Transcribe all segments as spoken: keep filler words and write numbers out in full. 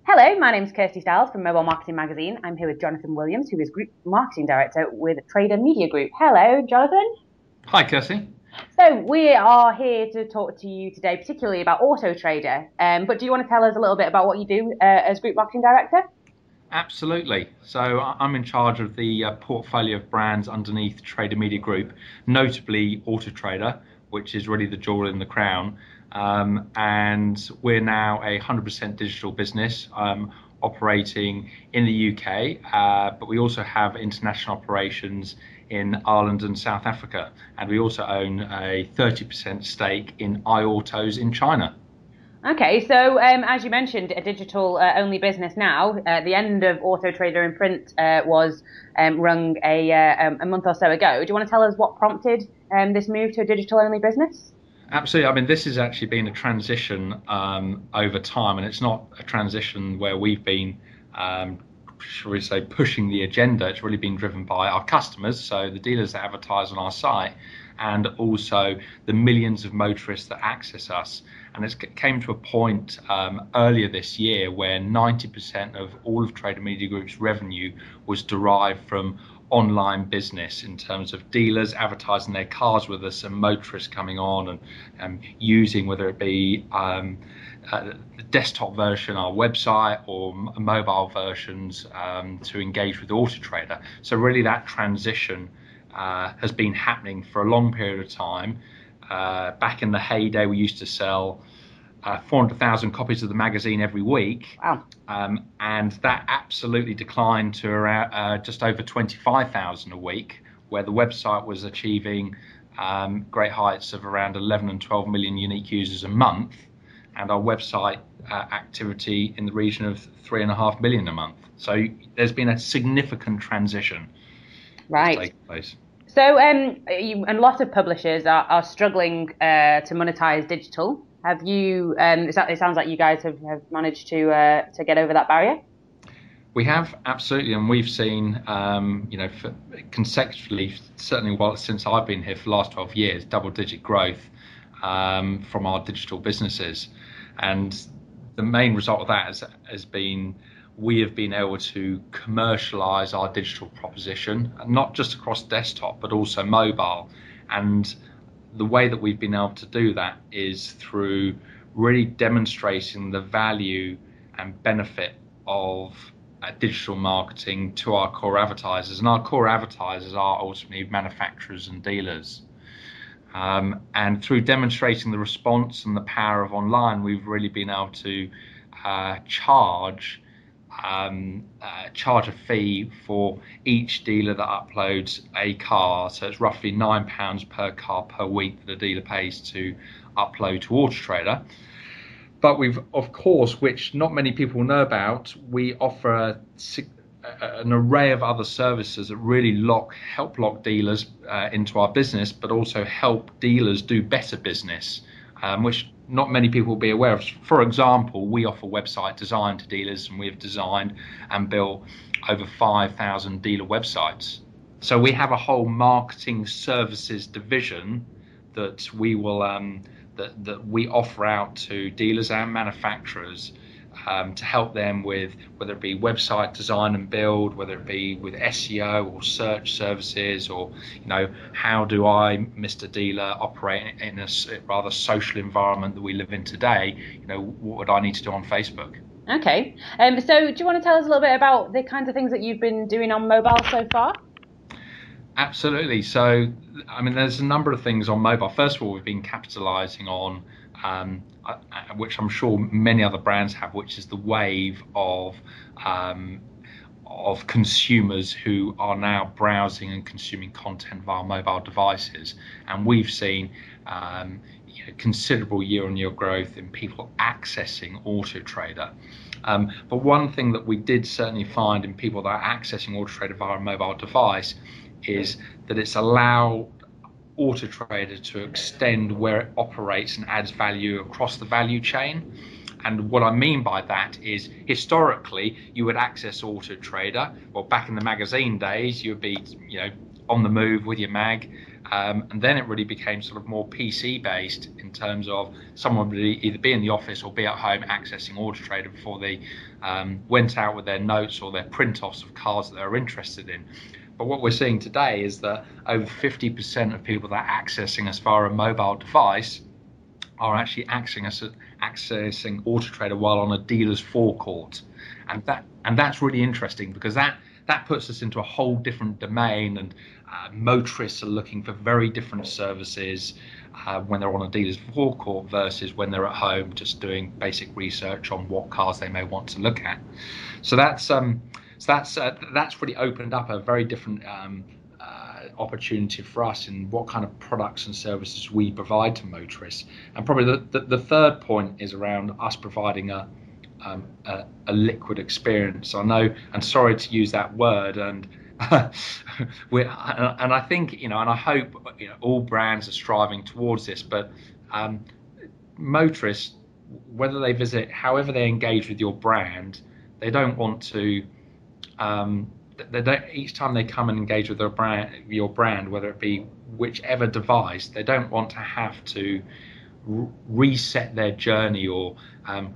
Hello, my name is Kirsty Stiles from Mobile Marketing Magazine. I'm here with Jonathan Williams, who is Group Marketing Director with Trader Media Group. Hello, Jonathan. Hi, Kirsty. So we are here to talk to you today, particularly about Auto Trader. Um, but do you want to tell us a little bit about what you do uh, as Group Marketing Director? Absolutely. So I- I'm in charge of the uh, portfolio of brands underneath Trader Media Group, notably Auto Trader, which is really the jewel in the crown. Um, and we're now a one hundred percent digital business um, operating in the U K, uh, but we also have international operations in Ireland and South Africa. And we also own a thirty percent stake in iAutos in China. Okay, so um, as you mentioned, a digital uh, only business now. Uh, the end of Auto Trader in print uh, was um, rung a, uh, um, a month or so ago. Do you want to tell us what prompted um, this move to a digital only business? Absolutely. I mean, this has actually been a transition um, over time, and it's not a transition where we've been, um, shall we say, pushing the agenda. It's really been driven by our customers, so the dealers that advertise on our site, and also the millions of motorists that access us. And it came to a point um, earlier this year where ninety percent of all of Trader Media Group's revenue was derived from online business in terms of dealers advertising their cars with us and motorists coming on and, and using, whether it be um, uh, the desktop version, our website, or m- mobile versions um, to engage with Auto Trader. So really that transition uh, has been happening for a long period of time. Uh, back in the heyday, we used to sell uh, four hundred thousand copies of the magazine every week. Wow. Um, and that absolutely declined to around, uh, just over twenty-five thousand a week, where the website was achieving um, great heights of around eleven and twelve million unique users a month, and our website uh, activity in the region of three and a half million a month. So there's been a significant transition that's Right. taken place. So, um, you, and lots of publishers are, are struggling uh, to monetize digital. Have you? Um, it it sounds like you guys have, have managed to uh, to get over that barrier. We have absolutely, and we've seen, um, you know, for consecutively, certainly while since I've been here for the last twelve years, double-digit growth um, from our digital businesses, and the main result of that has, has been we have been able to commercialize our digital proposition, not just across desktop but also mobile, and the way that we've been able to do that is through really demonstrating the value and benefit of uh, digital marketing to our core advertisers. And our core advertisers are ultimately manufacturers and dealers. Um, and through demonstrating the response and the power of online, we've really been able to uh, charge um, uh, charge a fee for each dealer that uploads a car. So it's roughly nine pounds per car per week that a dealer pays to upload to Auto Trader. But we've, of course, which not many people know about, we offer a, an array of other services that really lock, help lock dealers uh, into our business, but also help dealers do better business, um, which not many people will be aware of. For example, we offer website design to dealers, and we've designed and built over five thousand dealer websites. So we have a whole marketing services division that we will um, that, that we offer out to dealers and manufacturers um, to help them with whether it be website design and build, whether it be with S E O or search services, or you know, how do I, Mister Dealer, operate in a rather social environment that we live in today? You know, what would I need to do on Facebook? Okay. Um, so, do you want to tell us a little bit about the kinds of things that you've been doing on mobile so far? Absolutely. So, I mean, there's a number of things on mobile. First of all, we've been capitalizing on, um, uh, which I'm sure many other brands have, which is the wave of um, of consumers who are now browsing and consuming content via mobile devices. And we've seen um, you know, considerable year-on-year growth in people accessing Auto Trader. Um, but one thing that we did certainly find in people that are accessing Auto Trader via a mobile device is that it's allowed Auto Trader to extend where it operates and adds value across the value chain. And what I mean by that is, historically, you would access Auto Trader. Well, back in the magazine days, you would be, you know, on the move with your mag, Um, and then it really became sort of more P C based in terms of someone would either be in the office or be at home accessing Auto Trader before they um, went out with their notes or their print offs of cars that they're interested in. But what we're seeing today is that over fifty percent of people that are accessing us via a mobile device are actually accessing us, accessing Auto Trader while on a dealer's forecourt, and that and that's really interesting because that that puts us into a whole different domain, and uh, motorists are looking for very different services uh, when they're on a dealer's forecourt versus when they're at home just doing basic research on what cars they may want to look at. So that's um, so that's uh, that's really opened up a very different um, uh, opportunity for us in what kind of products and services we provide to motorists. And probably the, the, the third point is around us providing a Um, a, a liquid experience. I know, and sorry to use that word, and we're, and I think, you know, and I hope, you know, all brands are striving towards this. But um, motorists, whether they visit, however they engage with your brand, they don't want to. Um, they don't, each time they come and engage with their brand, your brand, whether it be whichever device, they don't want to have to r- reset their journey or um,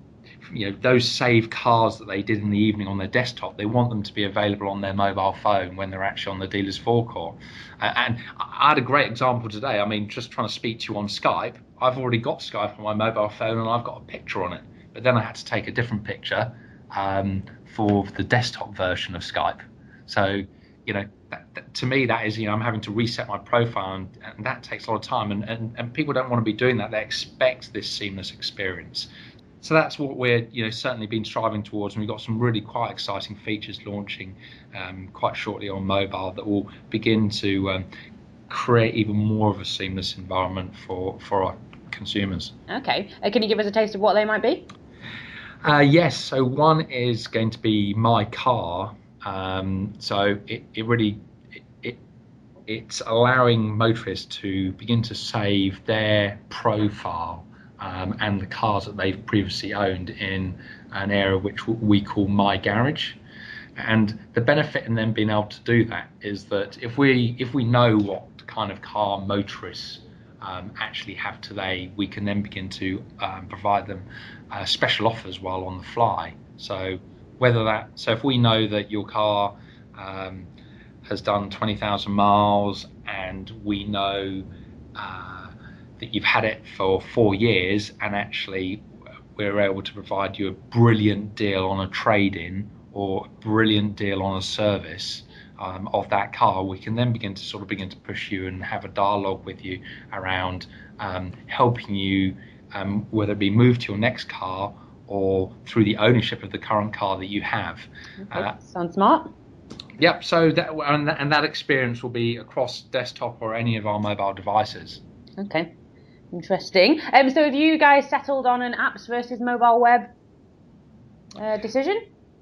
you know, those saved cars that they did in the evening on their desktop, they want them to be available on their mobile phone when they're actually on the dealer's forecourt. Uh, and I had a great example today. I mean, just trying to speak to you on Skype, I've already got Skype on my mobile phone and I've got a picture on it. But then I had to take a different picture um, for the desktop version of Skype. So, you know, that, that, to me, that is, you know, I'm having to reset my profile, and, and that takes a lot of time. And, and, and people don't want to be doing that. They expect this seamless experience. So that's what we're, you know, certainly been striving towards, and we've got some really quite exciting features launching um, quite shortly on mobile that will begin to um, create even more of a seamless environment for, for our consumers. Okay, uh, can you give us a taste of what they might be? Uh, yes, so one is going to be My Car. Um, so it, it really, it, it it's allowing motorists to begin to save their profile Um, and the cars that they've previously owned in an area which we call My Garage. And the benefit in them being able to do that is that if we if we know what kind of car motorists um, actually have today, we can then begin to um, provide them uh, special offers while on the fly. So whether that so if we know that your car um, has done twenty thousand miles, and we know uh, that you've had it for four years, and actually we're able to provide you a brilliant deal on a trade-in or a brilliant deal on a service um, of that car, we can then begin to sort of begin to push you and have a dialogue with you around um, helping you, um, whether it be move to your next car or through the ownership of the current car that you have. Okay. Uh, Sounds smart. Yep. So that and, that and that experience will be across desktop or any of our mobile devices. Okay. Interesting. Um, so have you guys settled on an apps versus mobile web uh, decision?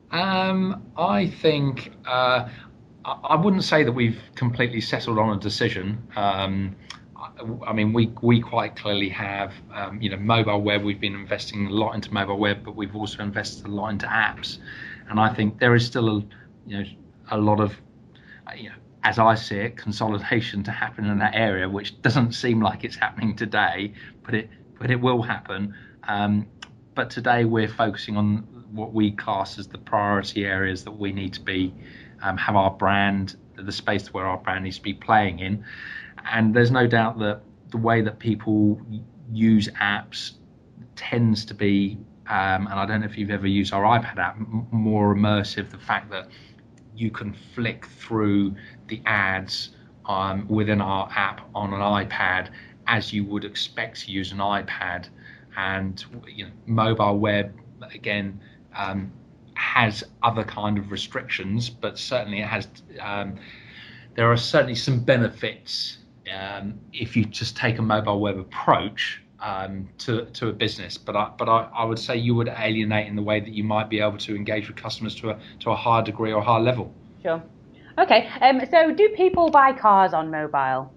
Um, I think uh, I, I wouldn't say that we've completely settled on a decision. Um, I, I mean, we we quite clearly have, um, you know, mobile web. We've been investing a lot into mobile web, but we've also invested a lot into apps. And I think there is still, a, you know, a lot of, you know, as I see it, consolidation to happen in that area, which doesn't seem like it's happening today, but it but it will happen. Um, but today we're focusing on what we class as the priority areas that we need to be um, have our brand, the space where our brand needs to be playing in. And there's no doubt that the way that people use apps tends to be, um, and I don't know if you've ever used our iPad app, m- more immersive. The fact that you can flick through the ads um, within our app on an iPad as you would expect to use an iPad. And you know, mobile web, again, um, has other kind of restrictions, but certainly it has, um, there are certainly some benefits um, if you just take a mobile web approach um, to to a business. But I, but I, I would say you would alienate in the way that you might be able to engage with customers to a to a higher degree or higher level. Sure. Okay. Um, so do people buy cars on mobile?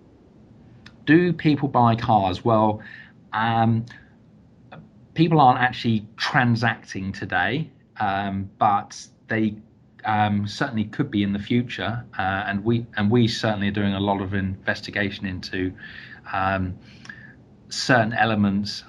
Do people buy cars? Well, um, people aren't actually transacting today, um, but they um, certainly could be in the future, uh, and we and we certainly are doing a lot of investigation into um, certain elements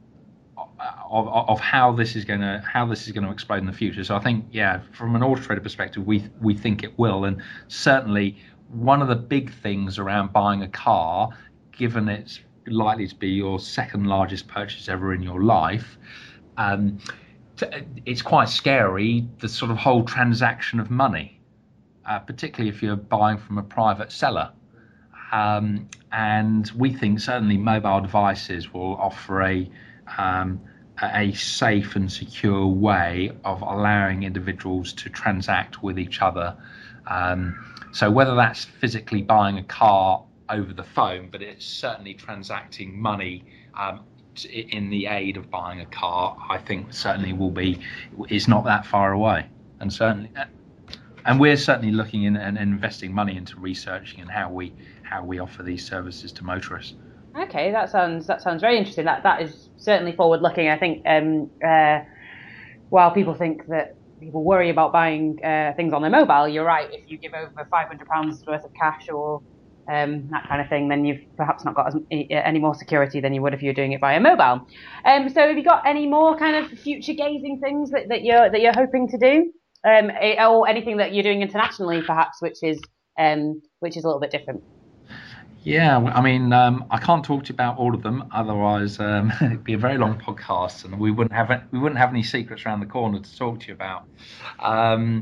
Of, of how this is going to how this is going to explode in the future. So I think, yeah, from an Auto Trader perspective, we we think it will, and certainly one of the big things around buying a car, given it's likely to be your second largest purchase ever in your life, um, it's quite scary, the sort of whole transaction of money, uh, particularly if you're buying from a private seller. Um, and we think certainly mobile devices will offer a um, a safe and secure way of allowing individuals to transact with each other. Um, so whether that's physically buying a car over the phone, but it's certainly transacting money um, in the aid of buying a car, I think certainly will be, is not that far away. And certainly, and we're certainly looking in and investing money into researching and how we how we offer these services to motorists. Okay, that sounds that sounds very interesting. That that is certainly forward looking. I think um, uh, while people think that people worry about buying uh, things on their mobile, you're right. If you give over five hundred pounds worth of cash or um, that kind of thing, then you've perhaps not got as, any more security than you would if you're doing it via mobile. Um, so, have you got any more kind of future gazing things that, that you're that you're hoping to do, um, or anything that you're doing internationally, perhaps, which is um, which is a little bit different? Yeah, I mean, um, I can't talk to you about all of them, otherwise um, it'd be a very long podcast, and we wouldn't have we wouldn't have any secrets around the corner to talk to you about. Um,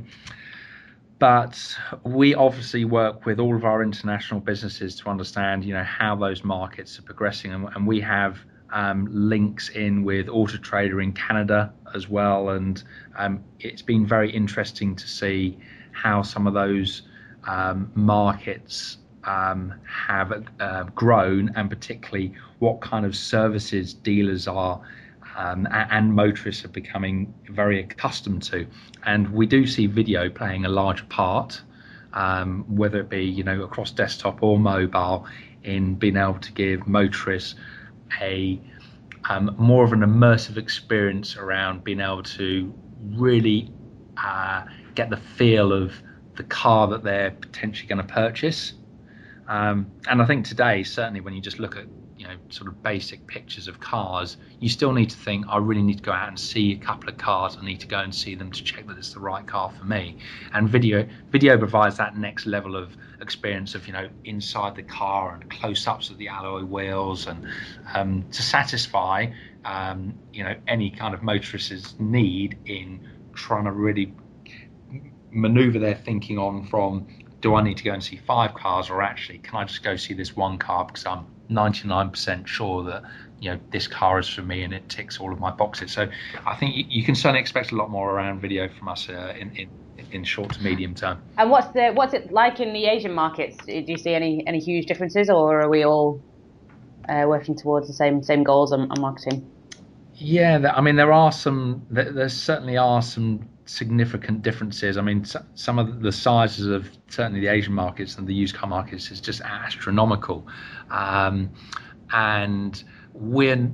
but we obviously work with all of our international businesses to understand, you know, how those markets are progressing, and, and we have um, links in with Auto Trader in Canada as well, and um, it's been very interesting to see how some of those um, markets Um, have uh, grown, and particularly what kind of services dealers are um, and, and motorists are becoming very accustomed to. And we do see video playing a large part, um, whether it be, you know, across desktop or mobile, in being able to give motorists a um, more of an immersive experience around being able to really uh, get the feel of the car that they're potentially going to purchase. Um, and I think today, certainly when you just look at, you know, sort of basic pictures of cars, you still need to think, I really need to go out and see a couple of cars. I need to go and see them to check that it's the right car for me. And video video provides that next level of experience of, you know, inside the car and close-ups of the alloy wheels, and um, to satisfy, um, you know, any kind of motorist's need in trying to really maneuver their thinking on from, do I need to go and see five cars, or actually can I just go see this one car because I'm ninety-nine percent sure that, you know, this car is for me and it ticks all of my boxes. So I think you, you can certainly expect a lot more around video from us uh, in, in in short to medium term. And what's the what's it like in the Asian markets? Do you see any any huge differences, or are we all uh, working towards the same same goals on, on marketing? Yeah, I mean, there are some there, there certainly are some significant differences. I mean, some of the sizes of certainly the Asian markets and the used car markets is just astronomical, um, and we're,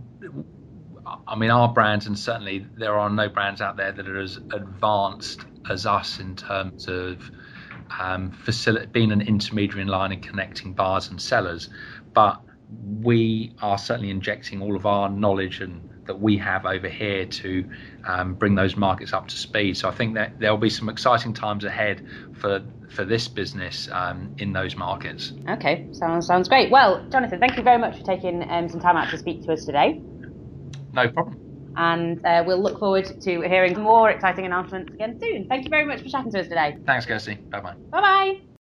I mean, our brands, and certainly there are no brands out there that are as advanced as us in terms of um, facility, being an intermediary in line and connecting buyers and sellers, but we are certainly injecting all of our knowledge and that we have over here to um, bring those markets up to speed. So I think that there'll be some exciting times ahead for for this business um, in those markets. Okay, sounds sounds great. Well, Jonathan, thank you very much for taking um, some time out to speak to us today. No problem. And uh, we'll look forward to hearing more exciting announcements again soon. Thank you very much for chatting to us today. Thanks, Kirsty. Bye-bye. Bye-bye.